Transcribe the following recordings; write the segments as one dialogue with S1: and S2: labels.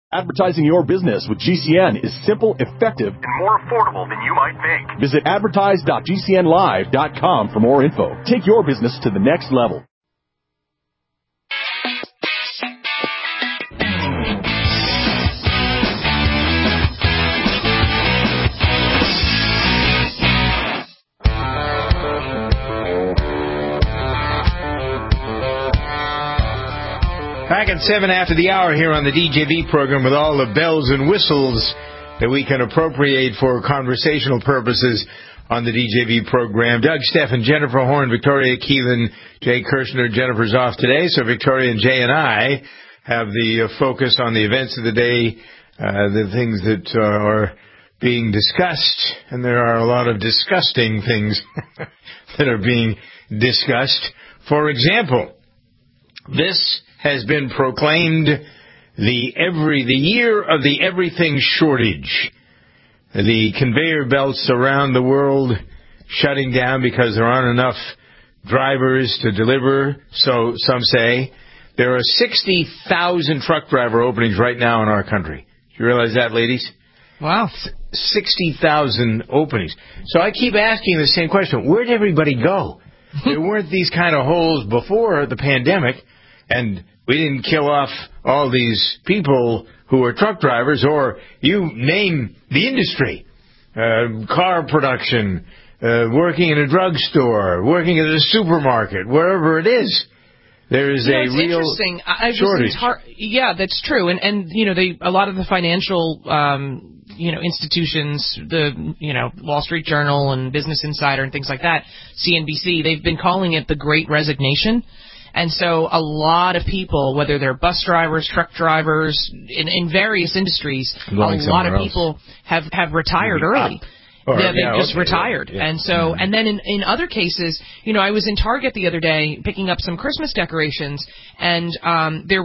S1: Advertising your business with GCN is simple, effective, and more affordable than you might think. Visit advertise.gcnlive.com for more info. Take your business to the next level.
S2: Back at 7 after the hour here on the DJV program with all the bells and whistles that we can appropriate for conversational purposes on the DJV program. Doug, Steph, Jennifer Horn, Victoria Keelan, Jay Kirshner. Jennifer's off today, so Victoria and Jay and I have the focus on the events of the day, the things that are being discussed, and there are a lot of disgusting things that are being discussed. For example, this has been proclaimed the year of the everything shortage. The conveyor belts around the world shutting down because there aren't enough drivers to deliver, so some say. There are 60,000 truck driver openings right now in our country. Do you realize that, ladies?
S3: Wow.
S2: 60,000 openings. So I keep asking the same question. Where did everybody go? There weren't these kind of holes before the pandemic. And we didn't kill off all these people who are truck drivers, or you name the industry, car production, working in a drugstore, working at a supermarket, wherever it is. There is a real shortage.
S3: Yeah, that's true. And a lot of the financial institutions, the Wall Street Journal and Business Insider and things like that, CNBC, they've been calling it the Great Resignation. And so a lot of people, whether they're bus drivers, truck drivers, in various industries, a lot of people have retired early. They've just retired. Yeah. And so, and then in other cases, I was in Target the other day picking up some Christmas decorations, and there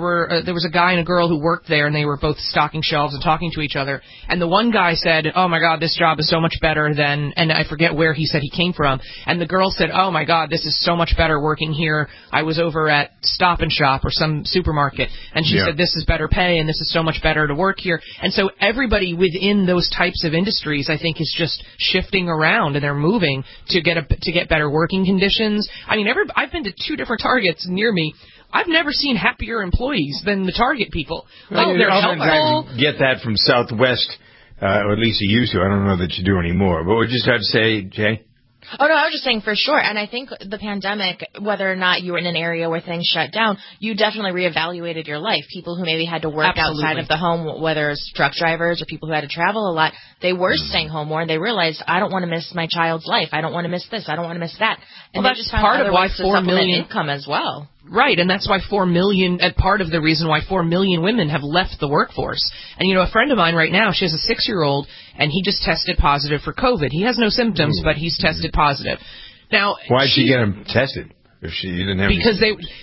S3: was a guy and a girl who worked there, and they were both stocking shelves and talking to each other. And the one guy said, "Oh my God, this job is so much better than," and I forget where he said he came from. And the girl said, "Oh my God, this is so much better working here. I was over at Stop and Shop or some supermarket, and she said this is better pay, and this is so much better to work here." And so everybody within those types of industries, I think, is just shifting around, and they're moving to get better working conditions. I mean, I've been to 2 different Targets near me. I've never seen happier employees than the Target people. They're helpful.
S2: Get that from Southwest, or at least you used to. I don't know that you do anymore. But what would you have to say, Jay?
S4: Oh, no, I was just saying for sure. And I think the pandemic, whether or not you were in an area where things shut down, you definitely reevaluated your life. People who maybe had to work outside of the home, whether it's truck drivers or people who had to travel a lot, they were staying home more, and they realized, I don't want to miss my child's life. I don't want to miss this. I don't want to miss that. And
S3: that's just part of why 4 million
S4: income as well.
S3: Right, and that's why 4 million, part of the reason why 4 million women have left the workforce. And, a friend of mine right now, she has a 6-year-old, and he just tested positive for COVID. He has no symptoms, but he's tested positive. Now,
S2: why'd she get him tested? If she didn't have
S3: because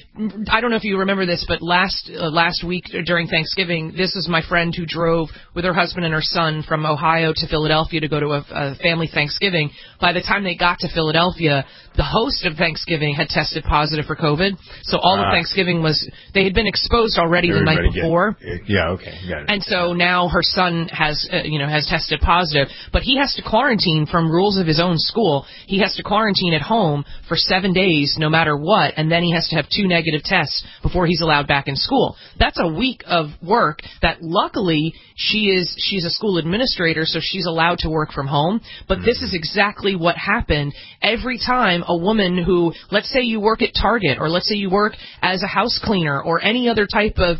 S3: I don't know if you remember this, but last week during Thanksgiving, this was my friend who drove with her husband and her son from Ohio to Philadelphia to go to a family Thanksgiving. By the time they got to Philadelphia, the host of Thanksgiving had tested positive for COVID. So all of Thanksgiving they had been exposed already the night before.
S2: Okay, got it.
S3: And so now her son has tested positive, but he has to quarantine from rules of his own school. He has to quarantine at home for 7 days, no matter what, and then he has to have 2 negative tests before he's allowed back in school. That's a week of work that luckily she's a school administrator, so she's allowed to work from home. But this is exactly what happened every time a woman who, let's say you work at Target, or let's say you work as a house cleaner or any other type of,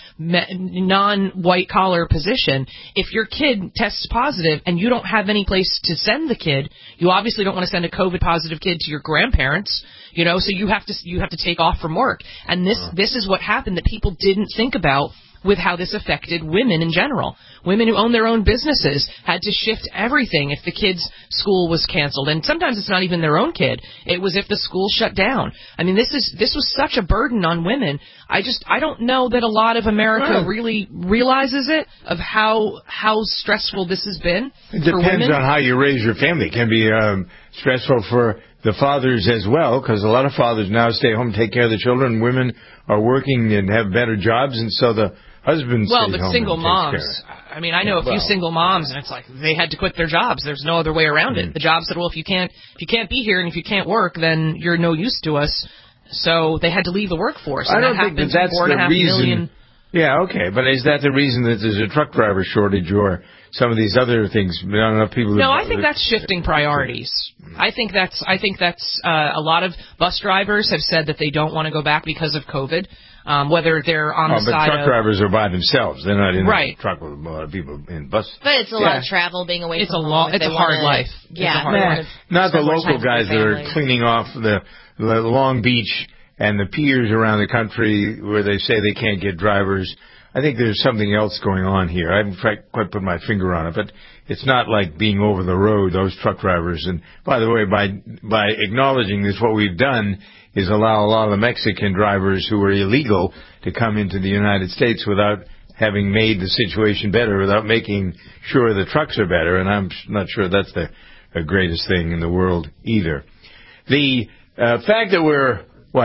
S3: non-white collar position, if your kid tests positive and you don't have any place to send the kid, you obviously don't want to send a COVID positive kid to your grandparents. So you have to take off from work. And this is what happened that people didn't think about with how this affected women in general. Women who own their own businesses had to shift everything if the kid's school was canceled. And sometimes it's not even their own kid. It was if the school shut down. I mean, this was such a burden on women. I don't know that a lot of America really realizes it, of how stressful this has been for women.
S2: It depends on how you raise your family. It can be stressful for the fathers as well, because a lot of fathers now stay home, take care of the children. Women are working and have better jobs, and so the husband
S3: well,
S2: stays
S3: but
S2: home
S3: single
S2: and
S3: moms.
S2: takes care of it.
S3: I mean, I know a few single moms, and it's like they had to quit their jobs. There's no other way around it. The job said, well, if you can't be here and if you can't work, then you're no use to us. So they had to leave the workforce.
S2: I don't think that's the reason. Yeah, okay, but is that the reason that there's a truck driver shortage or some of these other things? Not enough people.
S3: No, I think that's shifting priorities. I think that's a lot of bus drivers have said that they don't want to go back because of COVID. Whether they're on the side
S2: but truck drivers are by themselves. They're not in a truck with a lot of people in bus.
S4: But it's a lot of travel, being away from home.
S3: It's a hard life.
S4: Yeah.
S2: Not the local guys that are cleaning off the Long Beach and the piers around the country where they say they can't get drivers. I think there's something else going on here. I haven't quite put my finger on it, but it's not like being over the road, those truck drivers. And by the way, by acknowledging this, what we've done is allow a lot of the Mexican drivers who are illegal to come into the United States without having made the situation better, without making sure the trucks are better. And I'm not sure that's the greatest thing in the world either. The fact that we're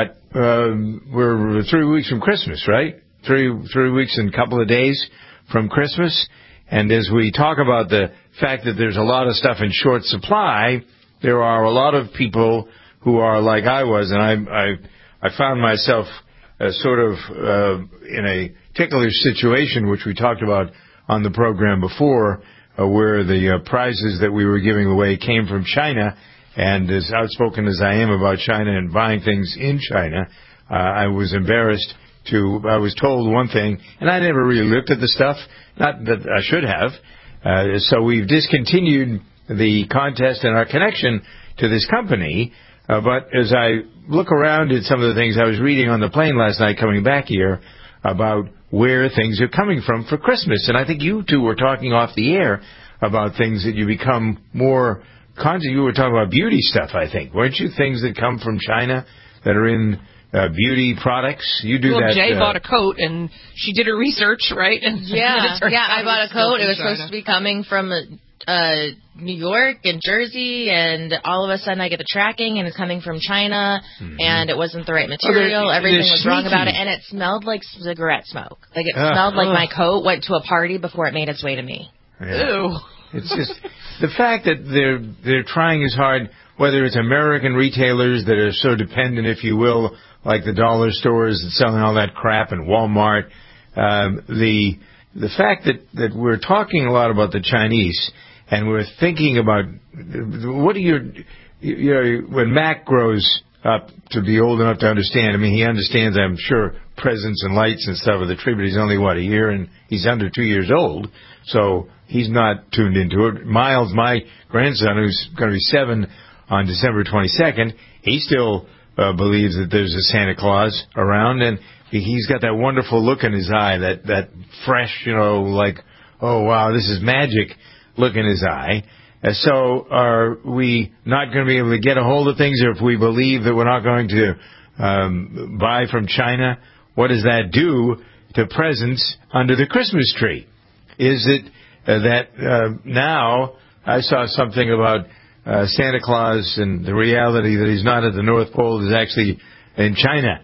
S2: 3 weeks from Christmas, right? 3 weeks and a couple of days from Christmas. And as we talk about the fact that there's a lot of stuff in short supply, there are a lot of people who are like I was, and I found myself sort of in a ticklish situation, which we talked about on the program before, where the prizes that we were giving away came from China. And as outspoken as I am about China and buying things in China, I was embarrassed I was told one thing, and I never really looked at the stuff, not that I should have. So we've discontinued the contest and our connection to this company. But as I look around at some of the things I was reading on the plane last night coming back here about where things are coming from for Christmas, and I think you two were talking off the air about things that you become more conscious. You were talking about beauty stuff, I think. Weren't you? Things that come from China that are in beauty products. You do that.
S3: Jay bought a coat, and she did her research, right? And
S4: I bought a coat. It was supposed to be coming from New York and Jersey, and all of a sudden I get the tracking, and it's coming from China, and it wasn't the right material. Everything was wrong about it, and it smelled like cigarette smoke. Like it smelled like my coat went to a party before it made its way to me.
S2: Yeah.
S3: Ew.
S2: It's just the fact that they're trying as hard, whether it's American retailers that are so dependent, if you will, like the dollar stores and selling all that crap and Walmart. The fact that we're talking a lot about the Chinese and we're thinking about what when Mac grows up to be old enough to understand. I mean, he understands, I'm sure, presents and lights and stuff of the tree, but he's only, a year, and he's under 2 years old, so he's not tuned into it. Miles, my grandson, who's going to be 7 on December 22nd, he still believes that there's a Santa Claus around, and he's got that wonderful look in his eye, that fresh, like, oh, wow, this is magic look in his eye. So are we not going to be able to get a hold of things, or if we believe that we're not going to buy from China, what does that do to presents under the Christmas tree? Is it that now I saw something about Santa Claus and the reality that he's not at the North Pole, is actually in China,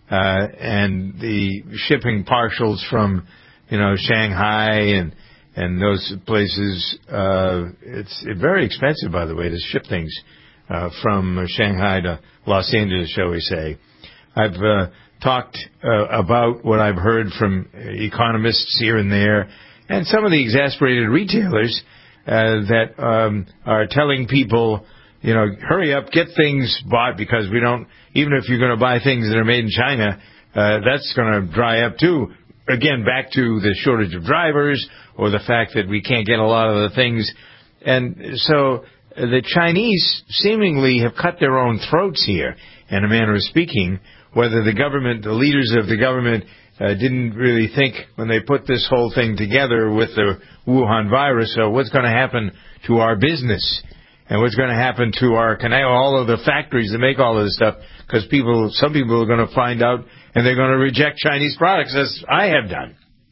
S2: and the shipping partials from Shanghai and those places. It's very expensive, by the way, to ship things from Shanghai to Los Angeles, shall we say. I've talked about what I've heard from economists here and there, and some of the exasperated retailers that are telling people, hurry up, get things bought, because we don't, even if you're going to buy things that are made in China, that's going to dry up too. Again, back to the shortage of drivers, or the fact that we can't get a lot of the things. And so the Chinese seemingly have cut their own throats here, in a manner of speaking, whether the leaders of the government didn't really think when they put this whole thing together with the Wuhan virus, so what's going to happen to our business, and what's going to happen to all of the factories that make all of this stuff, because some people are going to find out and they're going to reject Chinese products, as I have done.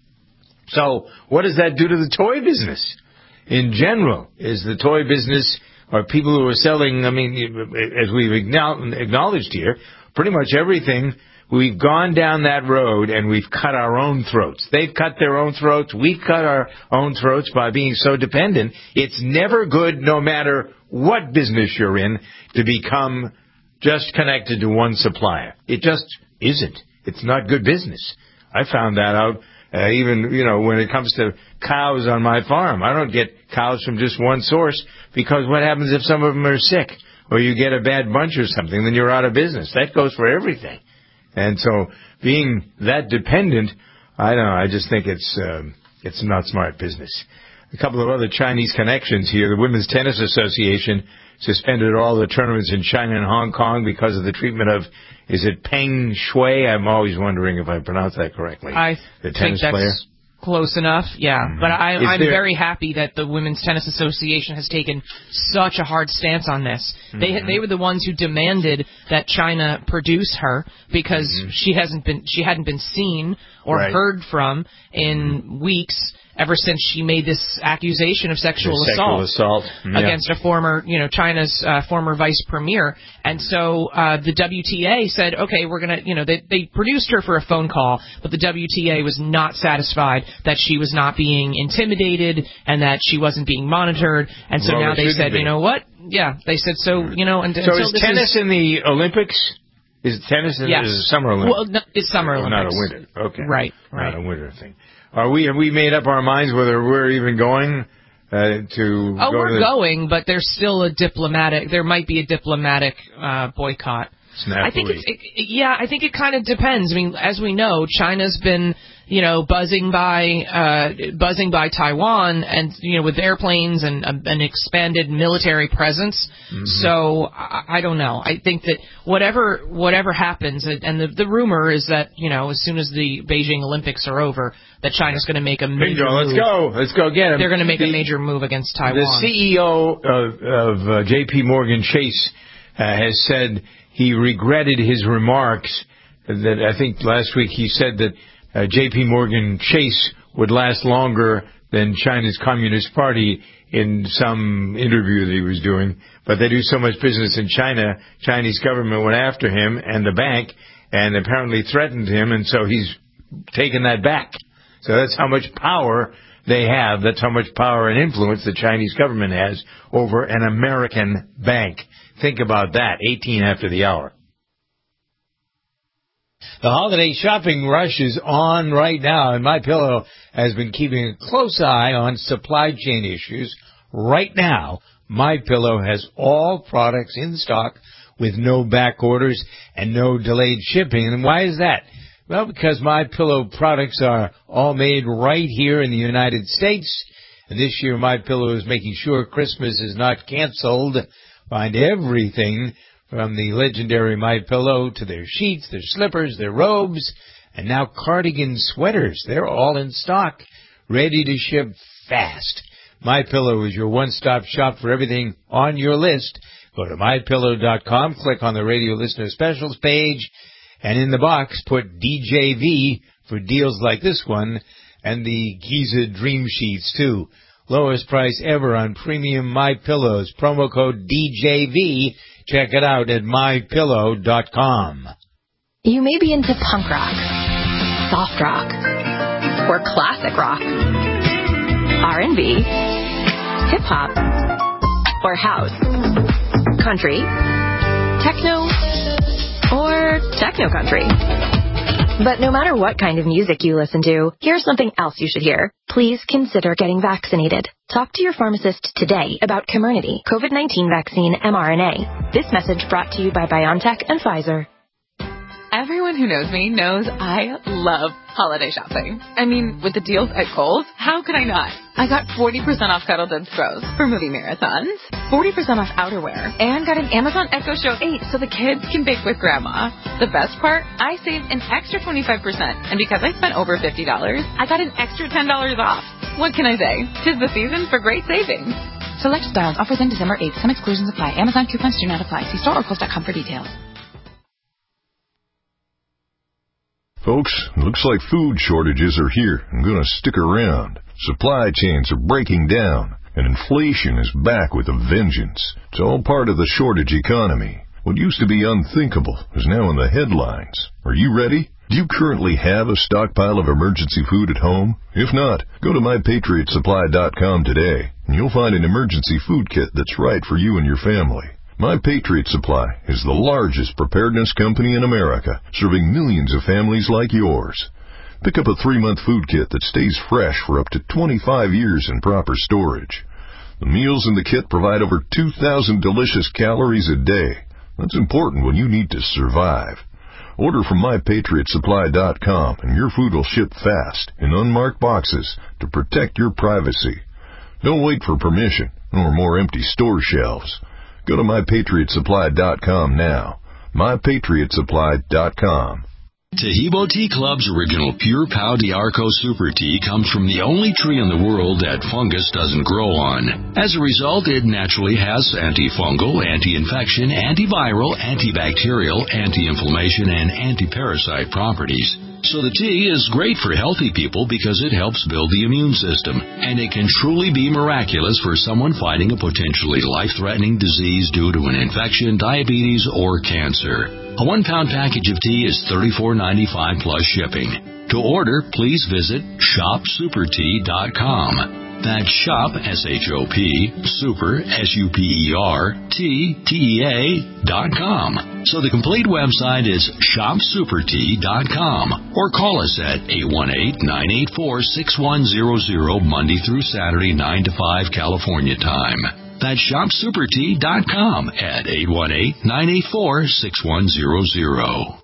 S2: So what does that do to the toy business in general? Is the toy business, or people who are selling, as we've acknowledged here, pretty much everything we've gone down that road and we've cut our own throats. They've cut their own throats. We've cut our own throats by being so dependent. It's never good, no matter what business you're in, to become just connected to one supplier. It just isn't. It's not good business. I found that out even, when it comes to cows on my farm. I don't get cows from just one source, because what happens if some of them are sick or you get a bad bunch or something, then you're out of business. That goes for everything. And so being that dependent, I don't know, I just think it's not smart business. A couple of other Chinese connections here. The Women's Tennis Association suspended all the tournaments in China and Hong Kong because of the treatment of, is it Peng Shuai? I'm always wondering if I pronounce that correctly. The tennis player.
S3: Close enough, yeah. Mm-hmm. But I'm very happy that the Women's Tennis Association has taken such a hard stance on this. Mm-hmm. They were the ones who demanded that China produce her, because she hadn't been seen or heard from in weeks, ever since she made this accusation of sexual assault against a former, China's former vice premier. And so the WTA said, okay, we're going to, they produced her for a phone call, but the WTA was not satisfied that she was not being intimidated and that she wasn't being monitored. And so now they said, you know what? Yeah, they said, so, and
S2: so is tennis in the Olympics? Is tennis in the Summer Olympics?
S3: Well, no, it's Summer Olympics.
S2: Not a winter. Okay.
S3: Right.
S2: Not a winter thing. Have we made up our minds whether we're even going to? Oh,
S3: we're going, but there's still there might be a diplomatic boycott.
S2: Snappily.
S3: I think it kind of depends. I mean, as we know, China's been, buzzing by Taiwan, and with airplanes and an expanded military presence. Mm-hmm. So I don't know. I think that whatever happens, and the rumor is that as soon as the Beijing Olympics are over, that China's going to make a major move.
S2: Let's go get him.
S3: They're going to make a major move against Taiwan.
S2: The CEO of J.P. Morgan Chase has said he regretted his remarks. That I think last week he said that J.P. Morgan Chase would last longer than China's Communist Party in some interview that he was doing. But they do so much business in China, Chinese government went after him and the bank and apparently threatened him, and so he's taken that back. So that's how much power they have. That's how much power and influence the Chinese government has over an American bank. Think about that, 18 after the hour. The holiday shopping rush is on right now, and MyPillow has been keeping a close eye on supply chain issues. Right now, MyPillow has all products in stock with no back orders and no delayed shipping. And why is that? Well, because MyPillow products are all made right here in the United States. And this year, MyPillow is making sure Christmas is not canceled. Find everything from the legendary MyPillow to their sheets, their slippers, their robes, and now cardigan sweaters. They're all in stock, ready to ship fast. MyPillow is your one-stop shop for everything on your list. Go to MyPillow.com, click on the radio listener specials page, and in the box put DJV for deals like this one, and the Giza Dream Sheets too. Lowest price ever on premium MyPillows. Promo code DJV. Check it out at MyPillow.com.
S5: You may be into punk rock, soft rock, or classic rock, R&B, hip-hop, or house, country, techno, or techno-country. But no matter what kind of music you listen to, here's something else you should hear. Please consider getting vaccinated. Talk to your pharmacist today about Comirnaty, COVID-19 vaccine mRNA. This message brought to you by BioNTech and Pfizer.
S6: Everyone who knows me knows I love holiday shopping. I mean, with the deals at Kohl's, how could I not? I got 40% off Cuddle Duds throws for movie marathons, 40% off outerwear, and got an Amazon Echo Show 8 so the kids can bake with Grandma. The best part, I saved an extra 25%, and because I spent over $50, I got an extra $10 off. What can I say? 'Tis the season for great savings.
S7: Select styles. Offers end December 8th. Some exclusions apply. Amazon coupons do not apply. See store or Kohl's.com for details.
S8: Folks, looks like food shortages are here and going to stick around. Supply chains are breaking down, and inflation is back with a vengeance. It's all part of the shortage economy. What used to be unthinkable is now in the headlines. Are you ready? Do you currently have a stockpile of emergency food at home? If not, go to MyPatriotSupply.com today, and you'll find an emergency food kit that's right for you and your family. My Patriot Supply is the largest preparedness company in America, serving millions of families like yours. Pick up a 3-month food kit that stays fresh for up to 25 years in proper storage. The meals in the kit provide over 2,000 delicious calories a day. That's important when you need to survive. Order from MyPatriotSupply.com and your food will ship fast in unmarked boxes to protect your privacy. Don't wait for permission or more empty store shelves. Go to MyPatriotSupply.com now. MyPatriotSupply.com.
S9: Tahibo Tea Club's original Pure Pau d'Arco Super Tea comes from the only tree in the world that fungus doesn't grow on. As a result, it naturally has antifungal, anti-infection, antiviral, antibacterial, anti-inflammation, and anti-parasite properties. So the tea is great for healthy people because it helps build the immune system, and it can truly be miraculous for someone fighting a potentially life-threatening disease due to an infection, diabetes, or cancer. A 1-pound package of tea is $34.95 plus shipping. To order, please visit shopsupertea.com. That's shop, S-H-O-P, super, S-U-P-E-R, T-E-A.com. So the complete website is shopsupertea.com, or call us at 818-984-6100 Monday through Saturday, 9 to 5 California time. That's shopsupertea.com at 818-984-6100.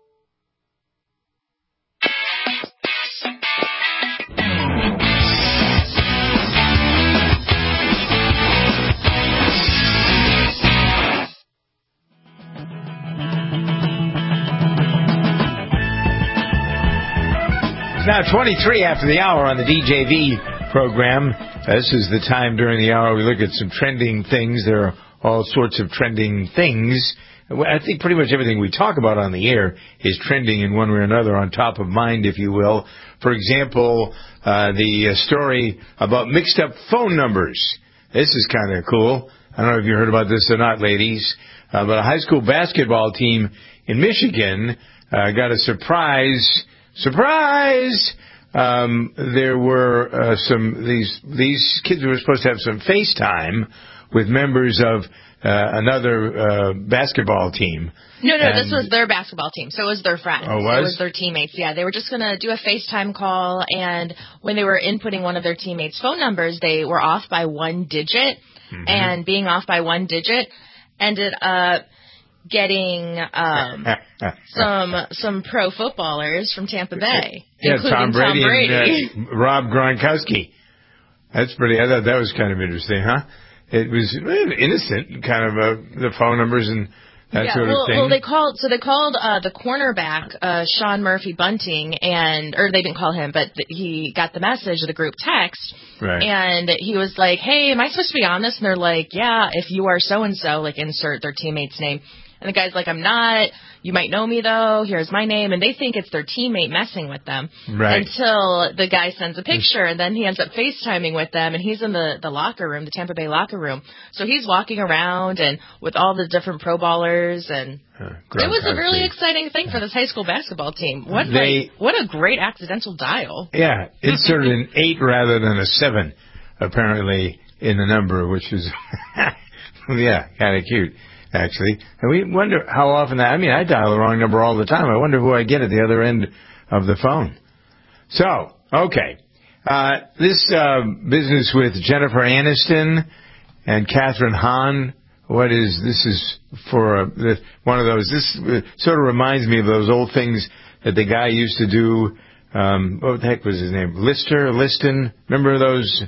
S2: It's now 23 after the hour on the DJV program. This is the time during the hour we look at some trending things. There are all sorts of trending things. I think pretty much everything we talk about on the air is trending in one way or another, on top of mind, if you will. For example, the story about mixed up phone numbers. This is kind of cool. I don't know if you heard about this or not, ladies, but a high school basketball team in Michigan got a surprise. There were these kids were supposed to have some FaceTime with members of another basketball team.
S4: No, this was their basketball team, so it was their friends.
S2: Oh, was?
S4: It was their teammates, yeah. They were just going to do a FaceTime call, and when they were inputting one of their teammates' phone numbers, they were off by one digit, and being off by one digit ended up getting some pro footballers from Tampa Bay, including Tom Brady.
S2: And Rob Gronkowski. That's pretty. I thought that was kind of interesting, huh? It was innocent, kind of the phone numbers and that sort of thing.
S4: Well, they called the cornerback Sean Murphy Bunting, or they didn't call him, but he got the message, the group text,
S2: right.
S4: And he was like, "Hey, am I supposed to be on this?" And they're like, "Yeah, if you are so and so," like insert their teammate's name. And the guy's like, "I'm not. You might know me, though. Here's my name." And they think it's their teammate messing with them.
S2: Right.
S4: Until the guy sends a picture, and then he ends up FaceTiming with them, and he's in the locker room, the Tampa Bay locker room. So he's walking around and with all the different pro ballers, and it was a really exciting thing for this high school basketball team. What a great accidental dial.
S2: Yeah, inserted an 8 rather than a 7, apparently, in the number, which is, kind of cute. Actually, and we wonder how often I dial the wrong number all the time. I wonder who I get at the other end of the phone. So, okay. This business with Jennifer Aniston and Catherine Hahn, this is for one of those, this sort of reminds me of those old things that the guy used to do, what the heck was his name? Liston? Remember those,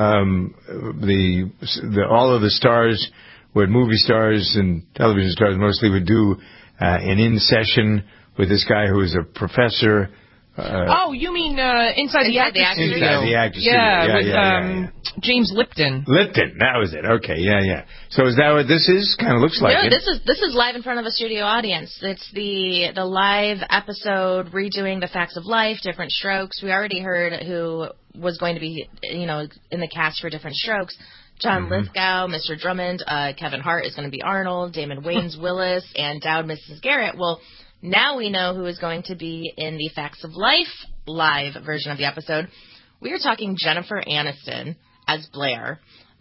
S2: all of the stars, what movie stars and television stars mostly would do an in-session with this guy who was a professor.
S3: You mean Inside the Actors Studio?
S2: Inside the Actors Studio.
S3: Yeah. James Lipton.
S2: Lipton, that was it. Okay, yeah. So is that what this is? Kind of looks like it.
S4: No, this is live in front of a studio audience. It's the live episode redoing The Facts of Life, Different Strokes. We already heard who was going to be, in the cast for Different Strokes. John Lithgow, Mr. Drummond, Kevin Hart is going to be Arnold, Damon Wayans Willis, and Dowd Mrs. Garrett. Well, now we know who is going to be in the Facts of Life live version of the episode. We are talking Jennifer Aniston as Blair.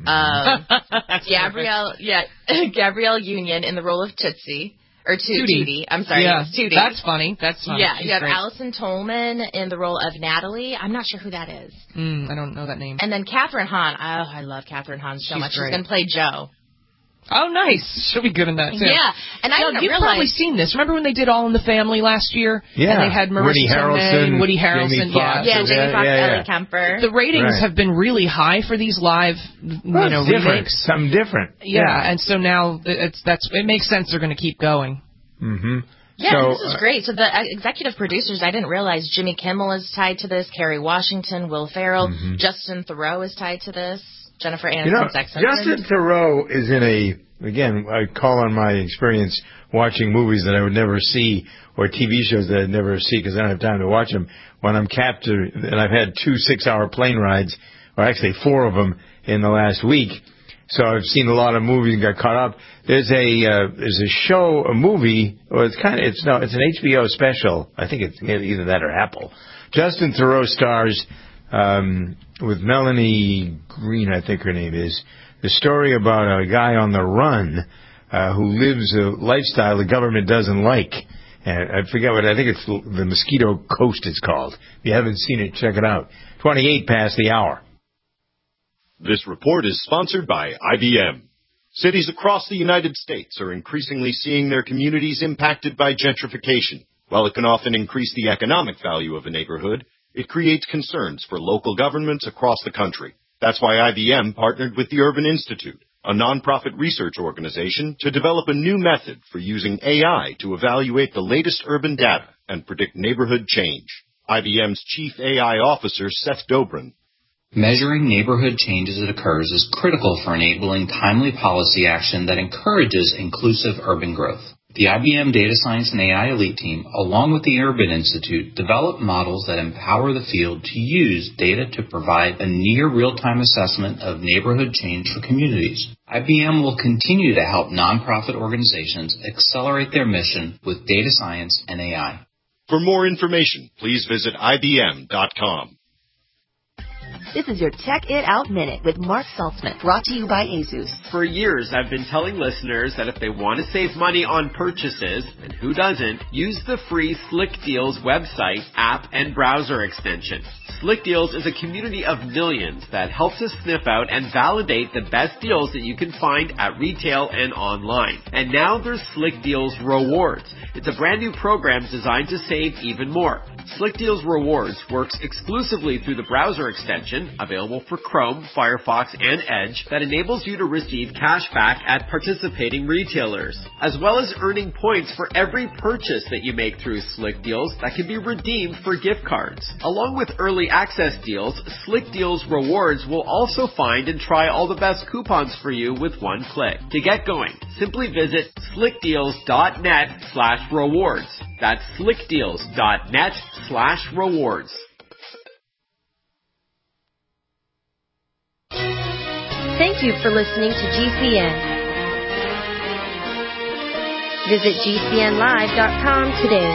S4: Gabrielle Union in the role of Tootsie. Or Tootie. I'm sorry, Tootie.
S3: That's funny.
S4: Yeah,
S3: She's
S4: you have
S3: great.
S4: Allison Tolman in the role of Natalie. I'm not sure who that is.
S3: I don't know that name.
S4: And then Catherine Hahn. Oh, I love Catherine Hahn so much.
S3: Great.
S4: She's going to play Jo.
S3: Oh, nice. She'll be good in that, too.
S4: Yeah. And
S3: You've probably seen this. Remember when they did All in the Family last year?
S2: Yeah.
S3: And they had Marissa Tomei, Woody Harrelson.
S2: Jamie Foxx,
S4: Jamie Foxx, Ellie Kemper.
S3: The ratings have been really high for these live, remakes.
S2: Something different.
S3: Yeah, and so now it makes sense they're going to keep going.
S2: Mm-hmm.
S4: Yeah, this is great. So the executive producers, I didn't realize Jimmy Kimmel is tied to this, Kerry Washington, Will Ferrell, Justin Theroux is tied to this, Jennifer Aniston's ex-husband.
S2: Justin Theroux is again, I call on my experience watching movies that I would never see or TV shows that I'd never see because I don't have time to watch them. When I'm captured, and I've had 2 6-hour plane rides, or actually 4 of them in the last week, so I've seen a lot of movies and got caught up. There's a movie, or it's an HBO special. I think it's either that or Apple. Justin Theroux stars with Melanie Green, I think her name is. The story about a guy on the run who lives a lifestyle the government doesn't like. And I forget I think it's the Mosquito Coast it's called. If you haven't seen it, check it out. 28 past the hour.
S1: This report is sponsored by IBM. Cities across the United States are increasingly seeing their communities impacted by gentrification. While it can often increase the economic value of a neighborhood, it creates concerns for local governments across the country. That's why IBM partnered with the Urban Institute, a nonprofit research organization, to develop a new method for using AI to evaluate the latest urban data and predict neighborhood change. IBM's Chief AI Officer, Seth Dobrin.
S10: Measuring neighborhood change as it occurs is critical for enabling timely policy action that encourages inclusive urban growth. The IBM Data Science and AI Elite Team, along with the Urban Institute, developed models that empower the field to use data to provide a near real-time assessment of neighborhood change for communities. IBM will continue to help nonprofit organizations accelerate their mission with data science and AI.
S1: For more information, please visit IBM.com.
S11: This is your Tech It Out Minute with Mark Saltzman, brought to you by ASUS.
S12: For years, I've been telling listeners that if they want to save money on purchases, and who doesn't, use the free Slick Deals website, app, and browser extension. Slick Deals is a community of millions that helps us sniff out and validate the best deals that you can find at retail and online. And now there's Slick Deals Rewards. It's a brand new program designed to save even more. Slick Deals Rewards works exclusively through the browser extension, available for Chrome, Firefox, and Edge, that enables you to receive cash back at participating retailers, as well as earning points for every purchase that you make through Slick Deals that can be redeemed for gift cards. Along with early access deals, Slick Deals Rewards will also find and try all the best coupons for you with one click. To get going, simply visit slickdeals.net/rewards. That's slickdeals.net/rewards.
S11: Thank you for listening to GCN. Visit GCNlive.com today.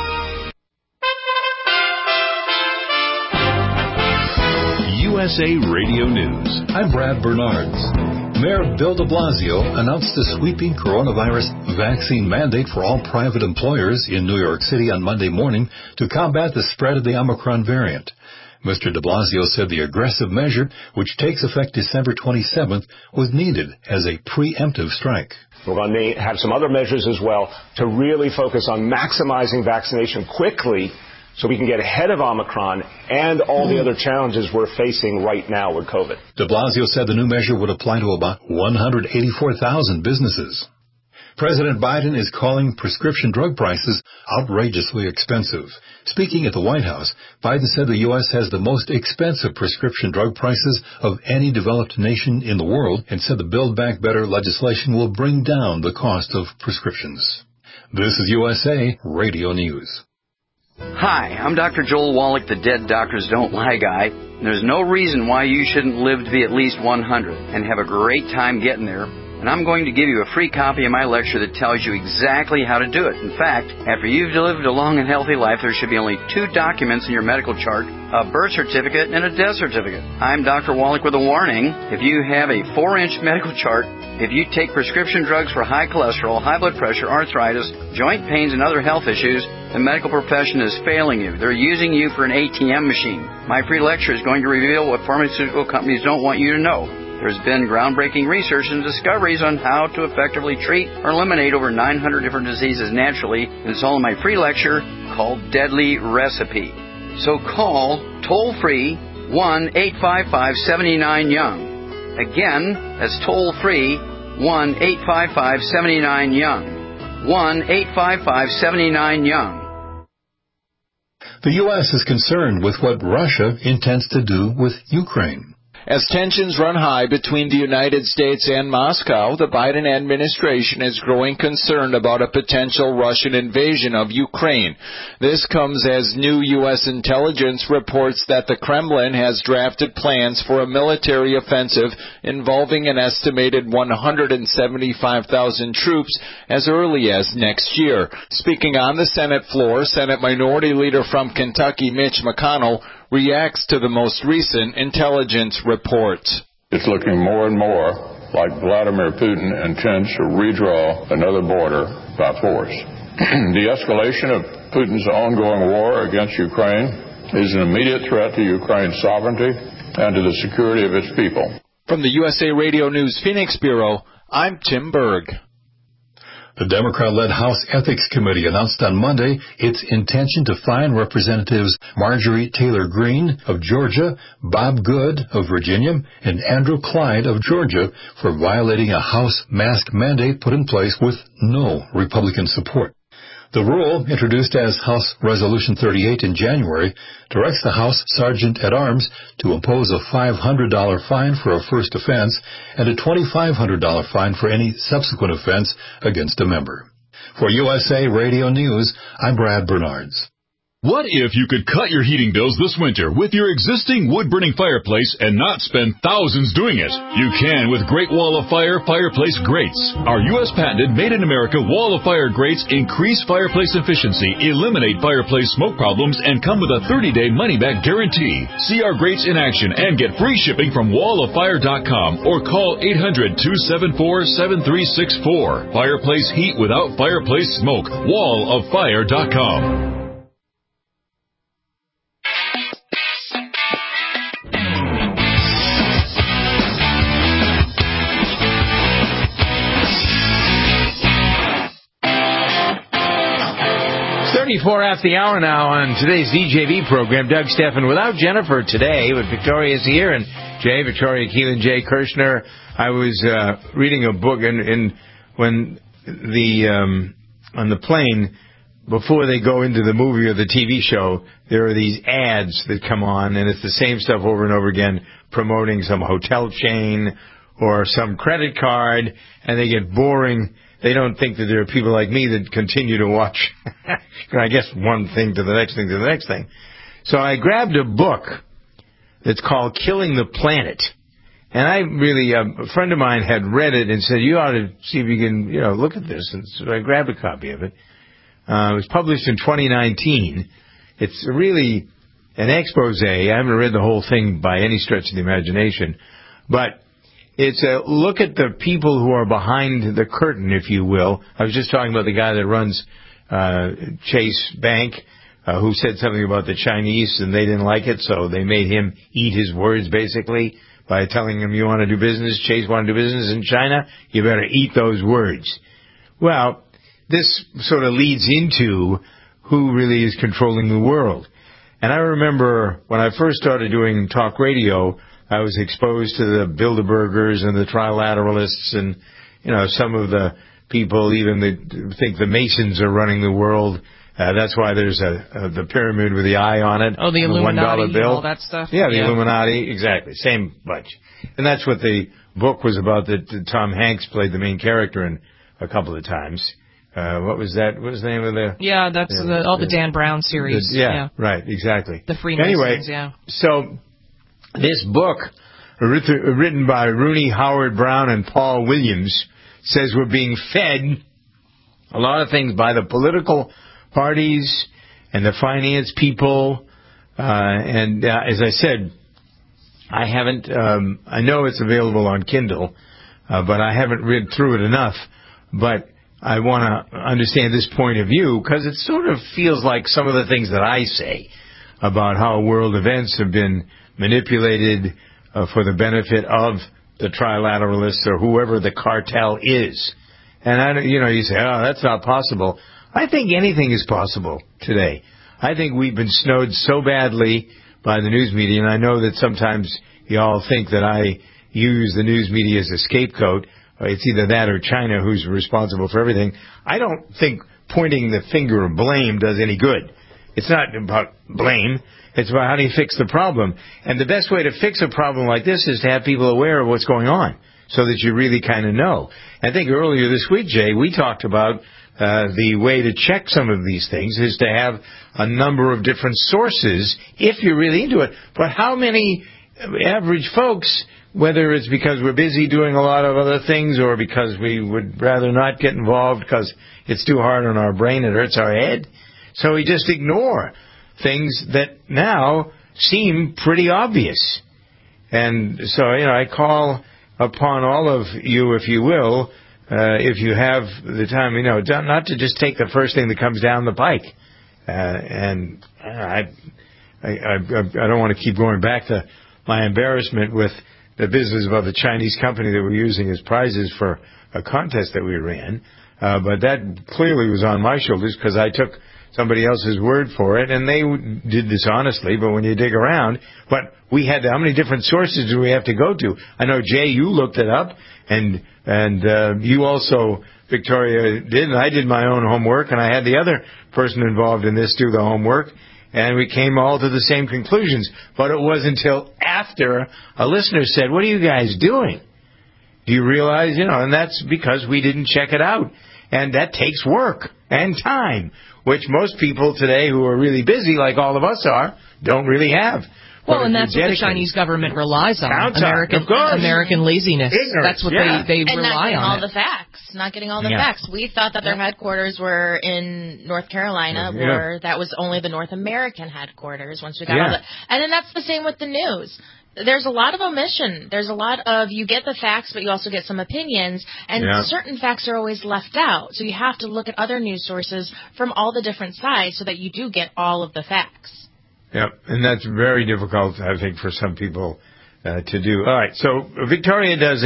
S8: USA Radio News. I'm Brad Bernards. Mayor Bill de Blasio announced a sweeping coronavirus vaccine mandate for all private employers in New York City on Monday morning to combat the spread of the Omicron variant. Mr. de Blasio said the aggressive measure, which takes effect December 27th, was needed as a preemptive strike.
S13: We're going to have some other measures as well to really focus on maximizing vaccination quickly so we can get ahead of Omicron and all the other challenges we're facing right now with COVID.
S8: De Blasio said the new measure would apply to about 184,000 businesses. President Biden is calling prescription drug prices outrageously expensive. Speaking at the White House, Biden said the U.S. has the most expensive prescription drug prices of any developed nation in the world and said the Build Back Better legislation will bring down the cost of prescriptions. This is USA Radio News.
S14: Hi, I'm Dr. Joel Wallach, the Dead Doctors Don't Lie guy. There's no reason why you shouldn't live to be at least 100 and have a great time getting there. And I'm going to give you a free copy of my lecture that tells you exactly how to do it. In fact, after you've lived a long and healthy life, there should be only 2 documents in your medical chart, a birth certificate and a death certificate. I'm Dr. Wallach with a warning. If you have a 4-inch medical chart, if you take prescription drugs for high cholesterol, high blood pressure, arthritis, joint pains, and other health issues, the medical profession is failing you. They're using you for an ATM machine. My free lecture is going to reveal what pharmaceutical companies don't want you to know. There's been groundbreaking research and discoveries on how to effectively treat or eliminate over 900 different diseases naturally, and it's all in my free lecture called Deadly Recipe. So call toll-free 1-855-79-YOUNG. Again, that's toll-free 1-855-79-YOUNG. 1-855-79-YOUNG.
S15: The U.S. is concerned with what Russia intends to do with Ukraine.
S16: As tensions run high between the United States and Moscow, the Biden administration is growing concerned about a potential Russian invasion of Ukraine. This comes as new U.S. intelligence reports that the Kremlin has drafted plans for a military offensive involving an estimated 175,000 troops as early as next year. Speaking on the Senate floor, Senate Minority Leader from Kentucky, Mitch McConnell, reacts to the most recent intelligence reports.
S17: It's looking more and more like Vladimir Putin intends to redraw another border by force. The escalation of Putin's ongoing war against Ukraine is an immediate threat to Ukraine's sovereignty and to the security of its people.
S16: From the USA Radio News Phoenix Bureau, I'm Tim Berg.
S15: The Democrat-led House Ethics Committee announced on Monday its intention to fine Representatives Marjorie Taylor Greene of Georgia, Bob Good of Virginia, and Andrew Clyde of Georgia for violating a House mask mandate put in place with no Republican support. The rule, introduced as House Resolution 38 in January, directs the House Sergeant-at-Arms to impose a $500 fine for a first offense and a $2,500 fine for any subsequent offense against a member. For USA Radio News, I'm Brad Bernards.
S18: What if you could cut your heating bills this winter with your existing wood-burning fireplace and not spend thousands doing it? You can with Great Wall of Fire fireplace grates. Our U.S.-patented, made-in-America Wall of Fire grates increase fireplace efficiency, eliminate fireplace smoke problems, and come with a 30-day money-back guarantee. See our grates in action and get free shipping from walloffire.com or call 800-274-7364. Fireplace heat without fireplace smoke. walloffire.com.
S2: After the hour now on today's DJV program. Doug Steffen without Jennifer today, but Victoria's here, and Victoria Keelan, Jay Kirshner. I was reading a book, and when on the plane, before they go into the movie or the TV show, there are these ads that come on, and it's the same stuff over and over again, promoting some hotel chain or some credit card, and they get boring. They don't think that there are people like me that continue to watch, I guess, one thing to the next thing to the next thing. So I grabbed a book that's called Killing the Planet. And I really, a friend of mine had read it and said, you ought to see if you can, look at this. And so I grabbed a copy of it. It was published in 2019. It's really an expose. I haven't read the whole thing by any stretch of the imagination. But it's a look at the people who are behind the curtain, if you will. I was just talking about the guy that runs Chase Bank, who said something about the Chinese, and they didn't like it, so they made him eat his words, basically, by telling him, you want to do business, Chase want to do business in China, you better eat those words. Well, this sort of leads into who really is controlling the world. And I remember when I first started doing talk radio, I was exposed to the Bilderbergers and the Trilateralists and, some of the people even that think the Masons are running the world. That's why there's the pyramid with the eye on it.
S3: Oh, the Illuminati,
S2: $1 bill.
S3: All that stuff.
S2: Yeah, the Illuminati, exactly. Same bunch. And that's what the book was about that Tom Hanks played the main character in a couple of times. what was that? What was the name of the?
S3: Yeah, that's all the Dan Brown series.
S2: Right, exactly.
S3: The Freemasons,
S2: anyway, so this book, written by Rooney Howard Brown and Paul Williams, says we're being fed a lot of things by the political parties and the finance people. And as I said, I haven't. I know it's available on Kindle, but I haven't read through it enough. But I want to understand this point of view because it sort of feels like some of the things that I say about how world events have been manipulated for the benefit of the trilateralists or whoever the cartel is. And, you say, oh, that's not possible. I think anything is possible today. I think we've been snowed so badly by the news media, and I know that sometimes you all think that I use the news media as a scapegoat. It's either that or China who's responsible for everything. I don't think pointing the finger of blame does any good. It's not about blame. It's about how do you fix the problem. And the best way to fix a problem like this is to have people aware of what's going on so that you really kind of know. I think earlier this week, Jay, we talked about the way to check some of these things is to have a number of different sources if you're really into it. But how many average folks, whether it's because we're busy doing a lot of other things or because we would rather not get involved because it's too hard on our brain, it hurts our head, so we just ignore things that now seem pretty obvious. And so, I call upon all of you, if you will, if you have the time, not to just take the first thing that comes down the pike. And I don't want to keep going back to my embarrassment with the business about the Chinese company that we're using as prizes for a contest that we ran. But that clearly was on my shoulders because I took somebody else's word for it, and they did this honestly, but when you dig around, but we had, how many different sources do we have to go to? I know, Jay, you looked it up, and you also, Victoria, did, and I did my own homework, and I had the other person involved in this do the homework, and we came all to the same conclusions. But it wasn't until after a listener said, what are you guys doing? Do you realize, and that's because we didn't check it out. And that takes work and time, which most people today who are really busy, like all of us are, don't really have.
S3: Well, and that's what the Chinese government relies on. American laziness.
S2: Ignorance.
S3: That's what they
S4: and
S3: rely on.
S4: Not getting all the facts. We thought that their headquarters were in North Carolina, where that was only the North American headquarters once we got all that. And then that's the same with the news. There's a lot of omission. There's a lot of, you get the facts, but you also get some opinions, and certain facts are always left out. So you have to look at other news sources from all the different sides so that you do get all of the facts.
S2: Yep, and that's very difficult, I think, for some people to do. All right, so Victoria does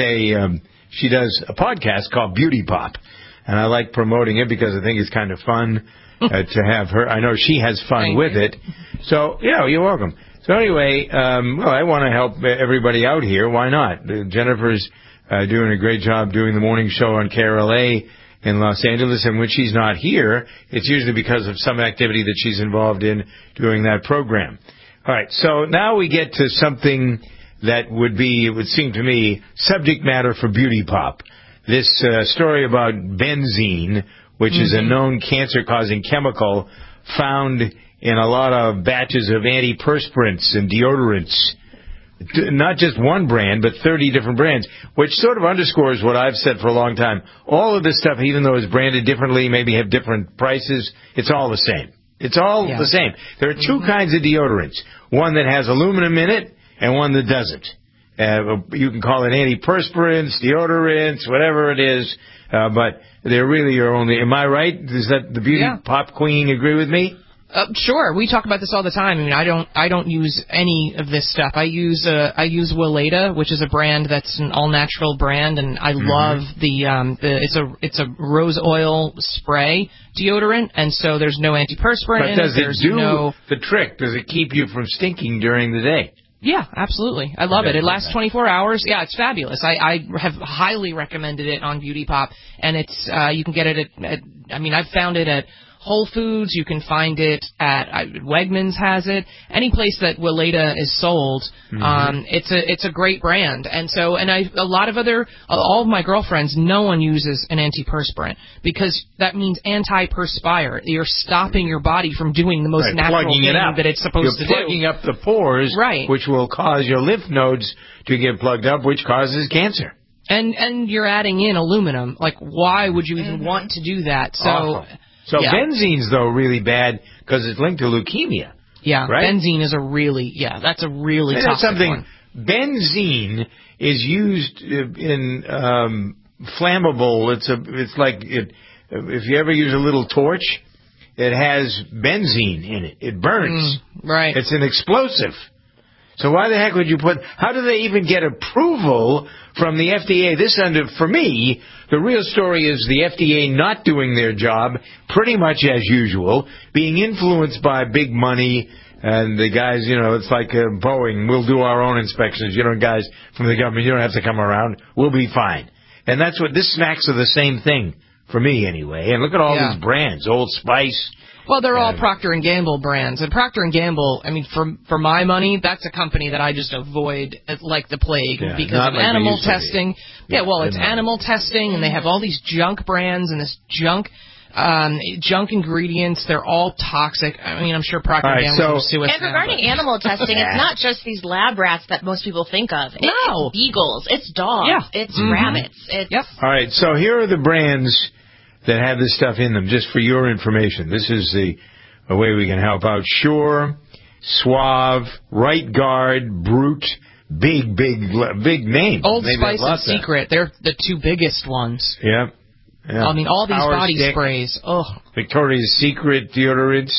S2: she does a podcast called Beauty Pop, and I like promoting it because I think it's kind of fun to have her. I know she has fun with it. So, you're welcome. So anyway, I want to help everybody out here. Why not? Jennifer's doing a great job doing the morning show on KRLA in Los Angeles, and when she's not here, it's usually because of some activity that she's involved in doing that program. All right, so now we get to something that would be, it would seem to me, subject matter for Beauty Pop. This story about benzene, which is a known cancer-causing chemical found in a lot of batches of antiperspirants and deodorants. Not just one brand, but 30 different brands, which sort of underscores what I've said for a long time. All of this stuff, even though it's branded differently, maybe have different prices, it's all the same. It's all the same. There are two kinds of deodorants. One that has aluminum in it and one that doesn't. You can call it antiperspirants, deodorants, whatever it is, but they really are only, am I right? Does that the Beauty Pop Queen agree with me?
S3: Sure, we talk about this all the time. I mean, I don't use any of this stuff. I use Weleda, which is a brand that's an all natural brand, and I love it's a rose oil spray deodorant, and so there's no antiperspirant.
S2: But does it do the trick? Does it keep you from stinking during the day?
S3: Yeah, absolutely. I love it. It lasts 24 hours. Yeah, it's fabulous. I have highly recommended it on Beauty Pop, and it's you can get it at I've found it at Whole Foods. You can find it at Wegmans has it. Any place that Weleda is sold, it's a great brand. And so, a lot of all of my girlfriends, no one uses an antiperspirant because that means anti-perspire. You're stopping your body from doing the most natural thing that it's supposed to do.
S2: You're plugging up the pores, which will cause your lymph nodes to get plugged up, which causes cancer.
S3: And you're adding in aluminum. Like, why would you even want to do that? So benzene's, though, really bad because it's linked to leukemia. Yeah,
S2: right?
S3: Benzene is that's a really toxic one.
S2: Benzene is used in flammable. It's like if you ever use a little torch, it has benzene in it. It burns.
S3: Right.
S2: It's an explosive. So why the heck would you how do they even get approval from the FDA? For me, the real story is the FDA not doing their job pretty much as usual, being influenced by big money, and the guys, it's like Boeing, we'll do our own inspections. Guys from the government, you don't have to come around. We'll be fine. And that's what this smacks of the same thing for me anyway. And look at all these brands, Old Spice.
S3: Well, they're all Procter & Gamble brands. And Procter & Gamble, I mean, for my money, that's a company that I just avoid like the plague because of animal testing. It's animal testing, and they have all these junk brands and this junk ingredients. They're all toxic. I mean, I'm sure Procter & Gamble will sue us.
S4: And regarding animal testing, it's not just these lab rats that most people think of. It's beagles. It's dogs. It's rabbits.
S2: All right, so here are the brands that have this stuff in them, just for your information. This is a way we can help out. Sure, Suave, Right Guard, Brute, big names.
S3: Old Spice and Secret, they're the two biggest ones.
S2: Yeah.
S3: I mean, all these body sprays. Oh.
S2: Victoria's Secret deodorants.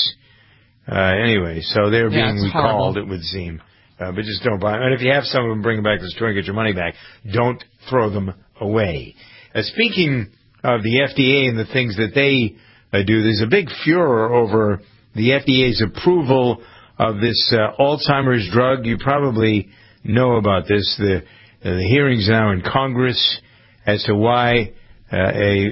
S2: Anyway, so they're being recalled, it would seem. But just don't buy them. And if you have some of them, bring them back to the store and get your money back. Don't throw them away. Speaking of the FDA and the things that they do, there's a big furor over the FDA's approval of this Alzheimer's drug. You probably know about this. The hearings now in Congress as to why a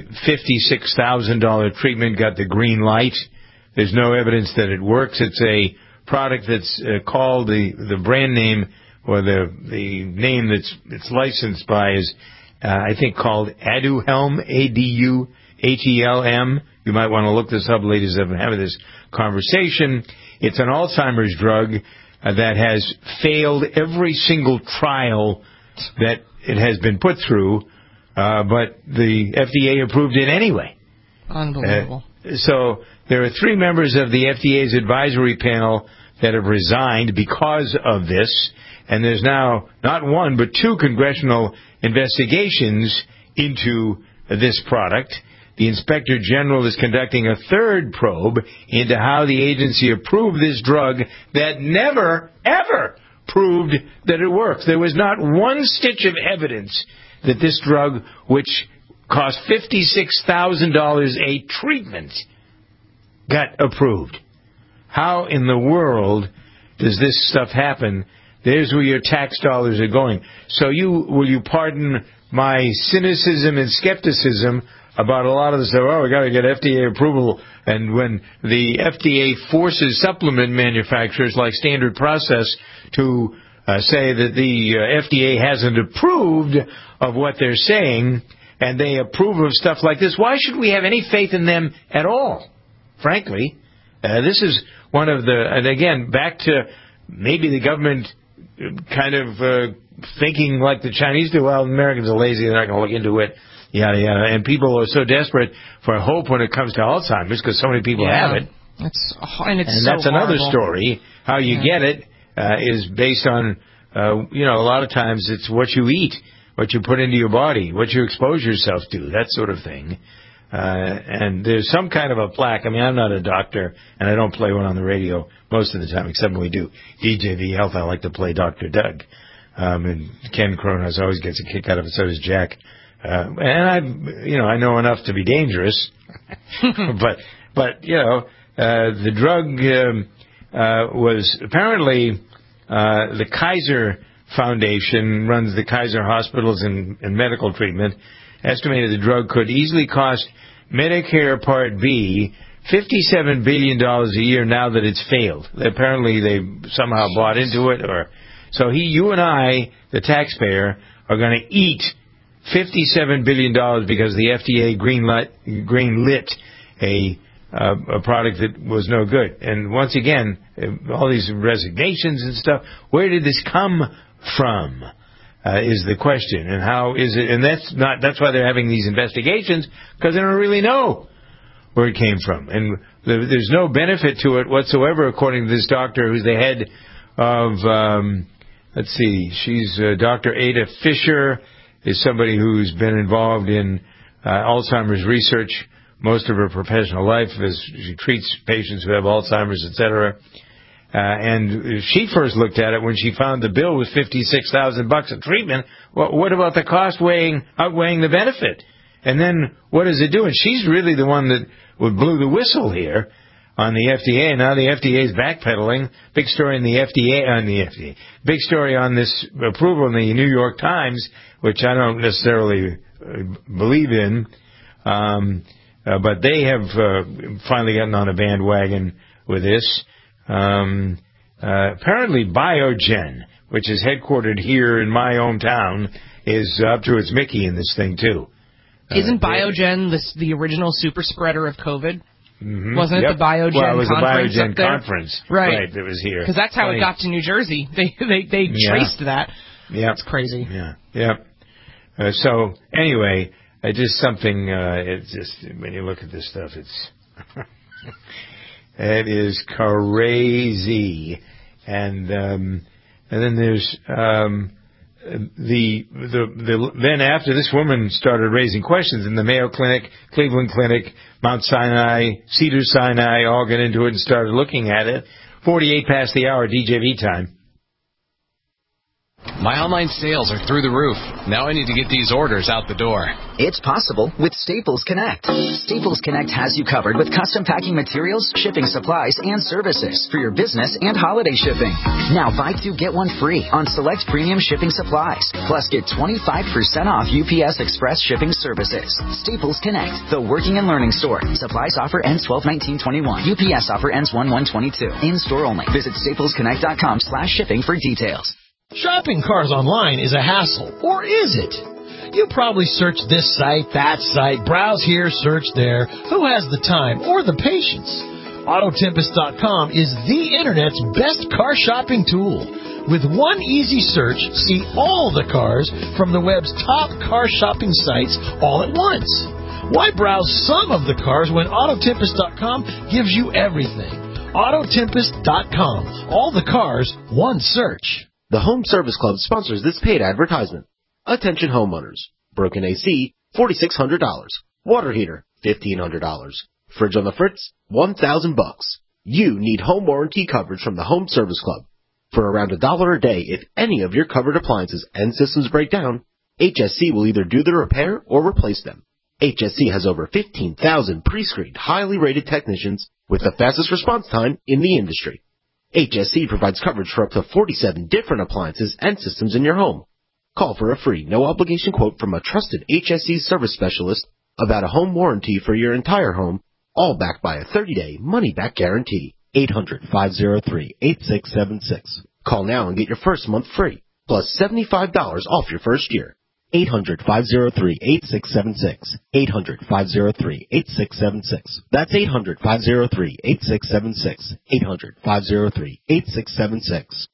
S2: $56,000 treatment got the green light. There's no evidence that it works. It's a product that's called the brand name, or the name it's licensed by is I think called Aduhelm, ADUHELM. You might want to look this up, ladies, as I'm having this conversation. It's an Alzheimer's drug that has failed every single trial that it has been put through, but the FDA approved it anyway.
S3: Unbelievable.
S2: So there are 3 members of the FDA's advisory panel that have resigned because of this, and there's now not 1 but 2 congressional investigations into this product. The Inspector General is conducting a 3rd probe into how the agency approved this drug that never, ever proved that it works. There was not 1 stitch of evidence that this drug, which cost $56,000 a treatment, got approved. How in the world does this stuff happen? There's where your tax dollars are going. So will you pardon my cynicism and skepticism about a lot of this? We got to get FDA approval. And when the FDA forces supplement manufacturers like Standard Process to say that the FDA hasn't approved of what they're saying, and they approve of stuff like this, why should we have any faith in them at all? Frankly, this is one of and again, back to maybe the government kind of thinking like the Chinese do. Well, Americans are lazy, they're not going to look into it, yada, yada. And people are so desperate for hope when it comes to Alzheimer's because so many people have it.
S3: That's
S2: another story. How you get it is based on, a lot of times it's what you eat, what you put into your body, what you expose yourself to, that sort of thing. And there's some kind of a plaque. I mean, I'm not a doctor, and I don't play one on the radio most of the time, except when we do DJV Health. I like to play Dr. Doug. And Ken Kronos always gets a kick out of it, so does Jack. And I know enough to be dangerous. but the drug was apparently the Kaiser Foundation runs the Kaiser hospitals and medical treatment, estimated the drug could easily cost Medicare Part B $57 billion a year now that it's failed. Apparently they somehow bought into it. So you and I, the taxpayer, are going to eat $57 billion because the FDA greenlit a product that was no good. And once again, all these resignations and stuff, where did this come from? Is the question. And how is it? And that's why they're having these investigations, because they don't really know where it came from. And there's no benefit to it whatsoever, according to this doctor who's the head of, she's Dr. Ada Fisher, is somebody who's been involved in Alzheimer's research most of her professional life, as she treats patients who have Alzheimer's, etc. And she first looked at it when she found the bill was $56,000 a treatment. Well, what about the cost outweighing the benefit? And then what does it do? And she's really the one that blew the whistle here on the FDA. And now the FDA is backpedaling. Big story in the FDA. Big story on this approval in the New York Times, which I don't necessarily believe in. But they have finally gotten on a bandwagon with this. Apparently Biogen, which is headquartered here in my hometown, is up to its Mickey in this thing too.
S3: Isn't Biogen the original super spreader of COVID?
S2: Mm-hmm.
S3: Wasn't it the Biogen conference?
S2: Well, it was the Biogen
S3: up there?
S2: conference.
S3: Right.
S2: That was here.
S3: Because that's how it got to New Jersey. They traced that.
S2: Yeah.
S3: That's crazy.
S2: Yeah. So anyway, just something, it's just, when you look at this stuff, it's, it is crazy. And then there's, then after this woman started raising questions in the Mayo Clinic, Cleveland Clinic, Mount Sinai, Cedars-Sinai, all got into it and started looking at it. 48 past the hour, DJV time.
S19: My online sales are through the roof. Now I need to get these orders out the door.
S20: It's possible with Staples Connect. Staples Connect has you covered with custom packing materials, shipping supplies, and services for your business and holiday shipping. Now buy 2, get 1 free on select premium shipping supplies. Plus get 25% off UPS Express shipping services. Staples Connect, the working and learning store. Supplies offer ends 12/19/21. UPS offer ends 1/1/22. In-store only. Visit staplesconnect.com/shipping for details.
S21: Shopping cars online is a hassle, or is it? You probably search this site, that site, browse here, search there. Who has the time or the patience? Autotempest.com is the Internet's best car shopping tool. With one easy search, see all the cars from the web's top car shopping sites all at once. Why browse some of the cars when Autotempest.com gives you everything? Autotempest.com. All the cars, one search.
S22: The Home Service Club sponsors this paid advertisement. Attention homeowners. Broken AC, $4,600. Water heater, $1,500. Fridge on the fritz, $1,000. You need home warranty coverage from the Home Service Club. For around $1 a day, if any of your covered appliances and systems break down, HSC will either do the repair or replace them. HSC has over 15,000 pre-screened, highly rated technicians with the fastest response time in the industry. HSC provides coverage for up to 47 different appliances and systems in your home. Call for a free, no-obligation quote from a trusted HSC service specialist about a home warranty for your entire home, all backed by a 30-day money-back guarantee. 800-503-8676. Call now and get your first month free, plus $75 off your first year. 800-503-8676. 800-503-8676. That's 800-503-8676. 800-503-8676.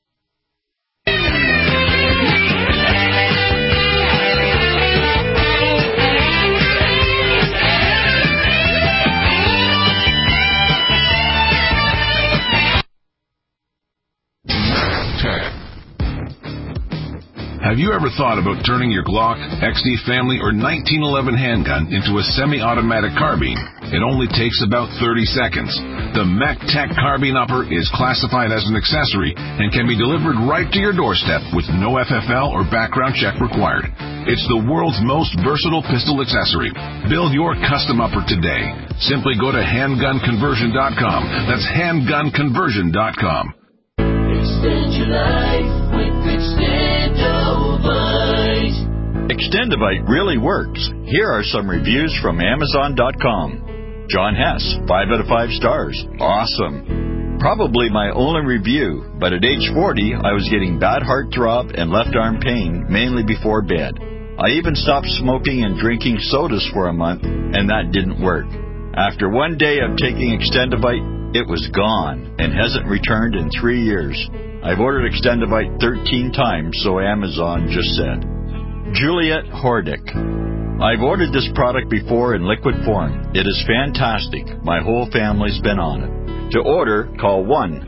S23: Have you ever thought about turning your Glock, XD Family, or 1911 handgun into a semi-automatic carbine? It only takes about 30 seconds. The MacTac Carbine Upper is classified as an accessory and can be delivered right to your doorstep with no FFL or background check required. It's the world's most versatile pistol accessory. Build your custom upper today. Simply go to handgunconversion.com. That's handgunconversion.com.
S24: Extend your life with Extendovite.
S25: Extendovite really works. Here are some reviews from Amazon.com.
S5: John Hess, 5 out of 5 stars. Awesome. Probably my only review, but at age 40, I was getting bad heartthrob and left arm pain, mainly before bed. I even stopped smoking and drinking sodas for a month, and that didn't work. After one day of taking Extendivite, it was gone and hasn't returned in 3 years. I've ordered Extendivite 13 times, so Amazon just said. Juliet Hordick. I've ordered this product before in liquid form. It is fantastic. My whole family's been on it. To order, call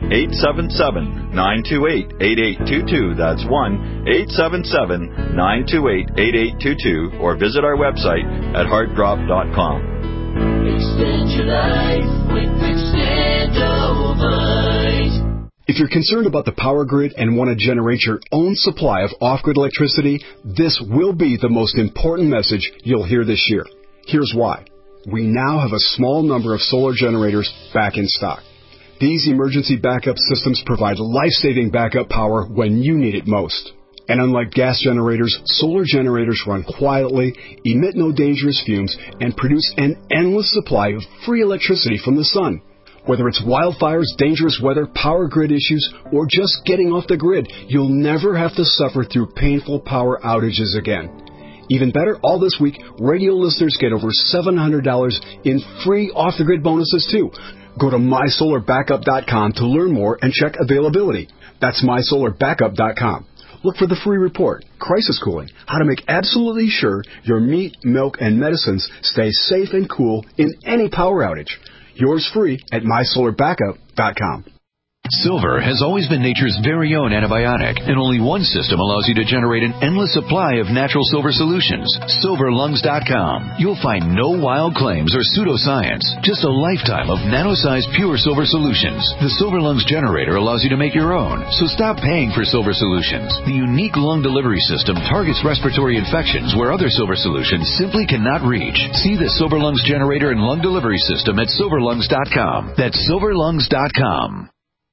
S5: 1-877-928-8822. That's 1-877-928-8822. Or visit our website at heartdrop.com.
S24: Extend your life with Extendovite.
S6: If you're concerned about the power grid and want to generate your own supply of off-grid electricity, this will be the most important message you'll hear this year. Here's why. We now have a small number of solar generators back in stock. These emergency backup systems provide life-saving backup power when you need it most. And unlike gas generators, solar generators run quietly, emit no dangerous fumes, and produce an endless supply of free electricity from the sun. Whether it's wildfires, dangerous weather, power grid issues, or just getting off the grid, you'll never have to suffer through painful power outages again. Even better, all this week, radio listeners get over $700 in free off-the-grid bonuses, too. Go to MySolarBackup.com to learn more and check availability. That's MySolarBackup.com. Look for the free report, Crisis Cooling, how to make absolutely sure your meat, milk, and medicines stay safe and cool in any power outage. Yours free at MySolarBackup.com.
S7: Silver has always been nature's very own antibiotic, and only one system allows you to generate an endless supply of natural silver solutions. SilverLungs.com. You'll find no wild claims or pseudoscience, just a lifetime of nano-sized pure silver solutions. The Silver Lungs generator allows you to make your own, so stop paying for silver solutions. The unique lung delivery system targets respiratory infections where other silver solutions simply cannot reach. See the Silver Lungs generator and lung delivery system at SilverLungs.com. That's SilverLungs.com.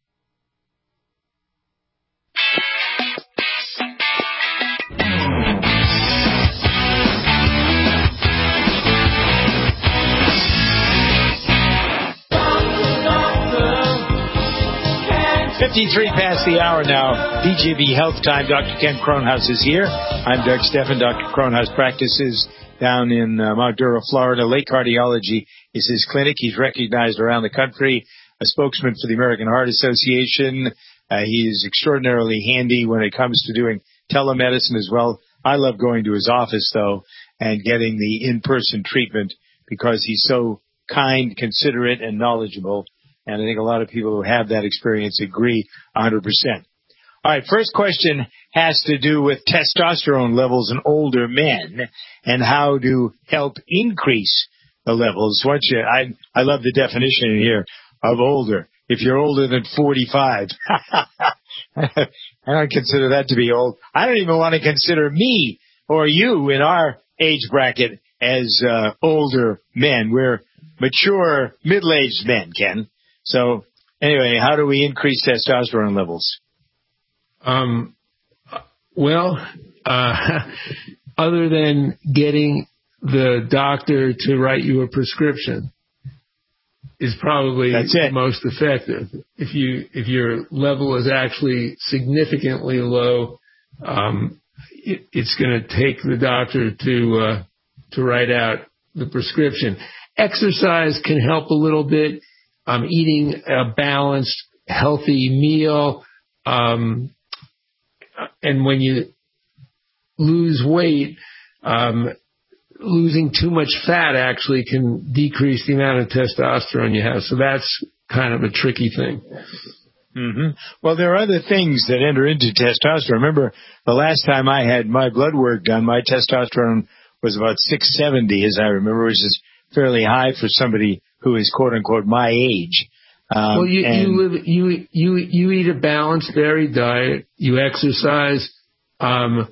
S2: .53 past the hour now. DJV Health Time. Dr. Ken Kronhaus is here. I'm Doug Steffen. Dr. Kronhaus practices down in Mount Dura, Florida. Lake Cardiology is his clinic. He's recognized around the country, a spokesman for the American Heart Association. He is extraordinarily handy when it comes to doing telemedicine as well. I love going to his office, though, and getting the in-person treatment because he's so kind, considerate, and knowledgeable. And I think a lot of people who have that experience agree 100%. All right, first question has to do with testosterone levels in older men and how to help increase the levels. I love the definition here of older. If you're older than 45, I don't consider that to be old. I don't even want to consider me or you in our age bracket as older men. We're mature, middle-aged men, Ken. So, anyway, how do we increase testosterone levels?
S9: Other than getting the doctor to write you a prescription is probably the most effective. If your level is actually significantly low, it's going to take the doctor to write out the prescription. Exercise can help a little bit. Eating a balanced, healthy meal, and when you lose weight, losing too much fat actually can decrease the amount of testosterone you have. So that's kind of a tricky thing.
S2: Mm-hmm. Well, there are other things that enter into testosterone. Remember, the last time I had my blood work done, my testosterone was about 670, as I remember, which is fairly high for somebody who is quote unquote my age.
S9: You eat a balanced, varied diet. You exercise, and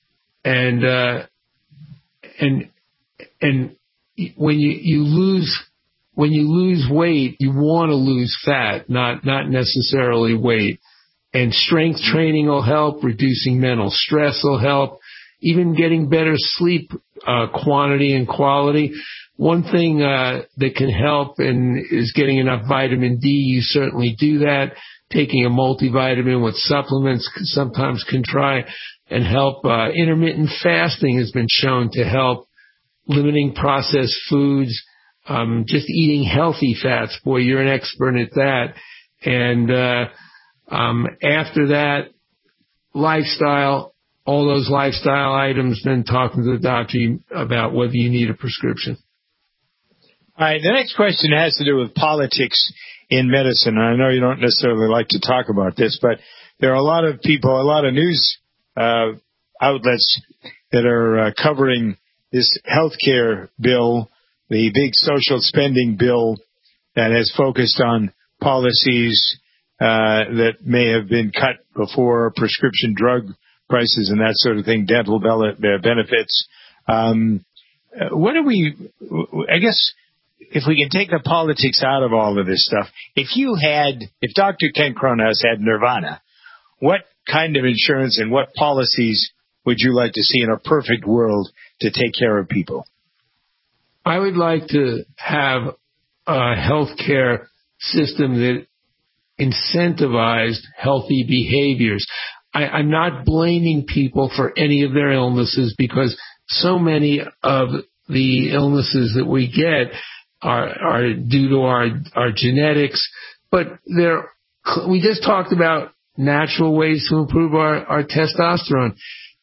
S9: when you lose weight, you want to lose fat, not necessarily weight. And strength training will help. Reducing mental stress will help. Even getting better sleep quantity and quality. one thing that can help and is getting enough vitamin D. You certainly do that. Taking a multivitamin with supplements sometimes can try and help. Intermittent fasting has been shown to help. Limiting processed foods, just eating healthy fats. Boy, you're an expert at that. And after that, lifestyle, all those lifestyle items, then talking to the doctor about whether you need a prescription.
S2: All right, the next question has to do with politics in medicine. I know you don't necessarily like to talk about this, but there are a lot of people, a lot of news outlets that are covering this healthcare bill, the big social spending bill that has focused on policies that may have been cut before, prescription drug prices and that sort of thing, dental benefits. What do we, I guess, if we can take the politics out of all of this stuff, if Dr. Ken Kronhaus had nirvana, what kind of insurance and what policies would you like to see in a perfect world to take care of people?
S9: I would like to have a healthcare system that incentivized healthy behaviors. I'm not blaming people for any of their illnesses because so many of the illnesses that we get are due to our genetics. But we just talked about natural ways to improve our testosterone.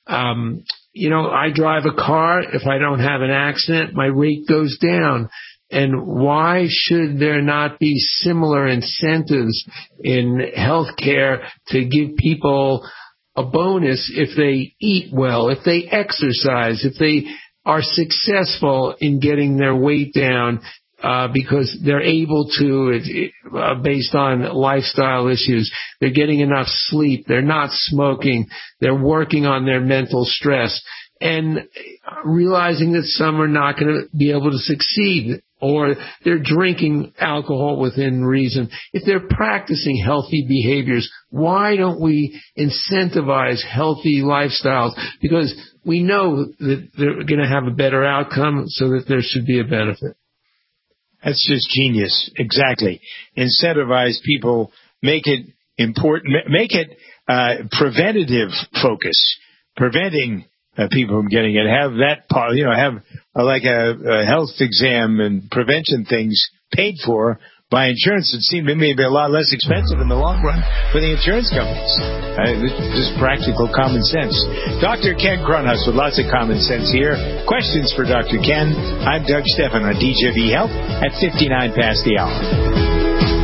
S9: I drive a car. If I don't have an accident, my rate goes down. And why should there not be similar incentives in healthcare to give people a bonus if they eat well, if they exercise, if they are successful in getting their weight down because they're able to, based on lifestyle issues. They're getting enough sleep. They're not smoking. They're working on their mental stress and realizing that some are not going to be able to succeed, or they're drinking alcohol within reason. If they're practicing healthy behaviors, why don't we incentivize healthy lifestyles? Because we know that they're going to have a better outcome, so that there should be a benefit.
S2: That's just genius. Exactly. Incentivize people, make it important, make it preventative focus, preventing people from getting it. Have that, have like a health exam and prevention things paid for by insurance. It seemed to me to be a lot less expensive in the long run for the insurance companies. Just practical common sense. Dr. Ken Kronhaus with lots of common sense here. Questions for Dr. Ken. I'm Doug Stephan on DJV Health at 59 past the hour.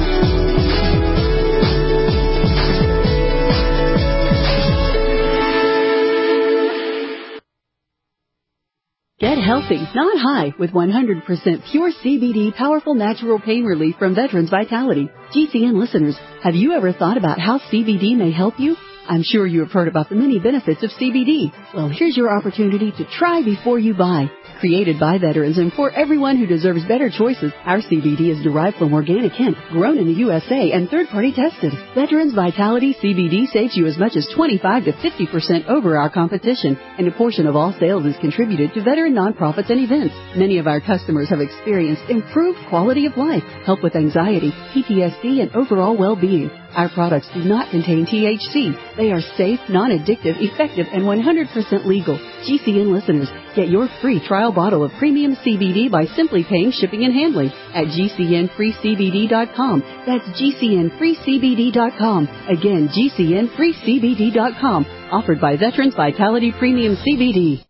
S1: Get healthy, not high, with 100% pure CBD powerful natural pain relief from Veterans Vitality. GCN listeners, have you ever thought about how CBD may help you? I'm sure you have heard about the many benefits of CBD. Well, here's your opportunity to try before you buy. Created by veterans and for everyone who deserves better choices, our CBD is derived from organic hemp, grown in the USA and third-party tested. Veterans Vitality CBD saves you as much as 25 to 50% over our competition, and a portion of all sales is contributed to veteran nonprofits and events. Many of our customers have experienced improved quality of life, help with anxiety, PTSD, and overall well-being. Our products do not contain THC. They are safe, non-addictive, effective, and 100% legal. GCN listeners, get your free trial bottle of premium CBD by simply paying shipping and handling at GCNFreeCBD.com. That's GCNFreeCBD.com. Again, GCNFreeCBD.com. Offered by Veterans Vitality Premium CBD.